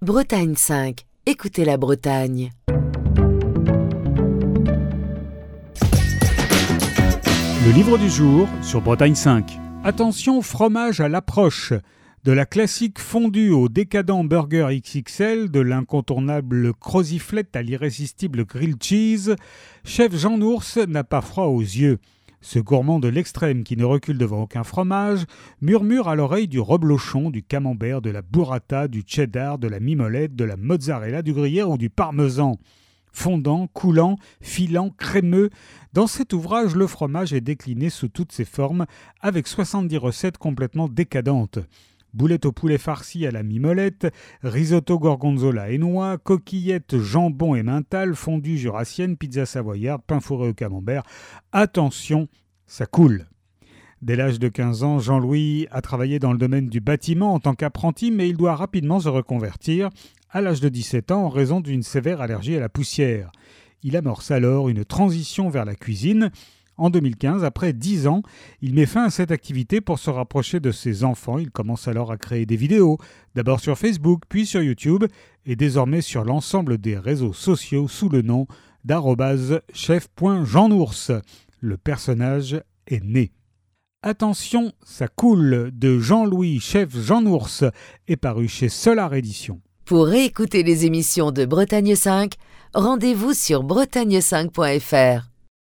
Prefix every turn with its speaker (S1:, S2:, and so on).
S1: Bretagne 5. Écoutez la Bretagne.
S2: Le livre du jour sur Bretagne 5. Attention, fromage à l'approche. De la classique fondue au décadent burger XXL, de l'incontournable croziflette à l'irrésistible grilled cheese, chef Jean Nours n'a pas froid aux yeux. Ce gourmand de l'extrême qui ne recule devant aucun fromage murmure à l'oreille du reblochon, du camembert, de la burrata, du cheddar, de la mimolette, de la mozzarella, du gruyère ou du parmesan. Fondant, coulant, filant, crémeux, dans cet ouvrage, le fromage est décliné sous toutes ses formes avec 70 recettes complètement décadentes. Boulettes au poulet farci à la mimolette, risotto gorgonzola et noix, coquillettes, jambon et mental, fondue jurassienne, pizza savoyarde, pain fourré au camembert. Attention, ça coule. Dès l'âge de 15 ans, Jean-Louis a travaillé dans le domaine du bâtiment en tant qu'apprenti, mais il doit rapidement se reconvertir à l'âge de 17 ans en raison d'une sévère allergie à la poussière. Il amorce alors une transition vers la cuisine. En 2015, après 10 ans, il met fin à cette activité pour se rapprocher de ses enfants. Il commence alors à créer des vidéos, d'abord sur Facebook, puis sur YouTube, et désormais sur l'ensemble des réseaux sociaux sous le nom @chef.jeanours. Le personnage est né. Attention, ça coule de Jean-Louis, chef Jean Nours, est paru chez Solar Éditions.
S1: Pour réécouter les émissions de Bretagne 5, rendez-vous sur bretagne5.fr.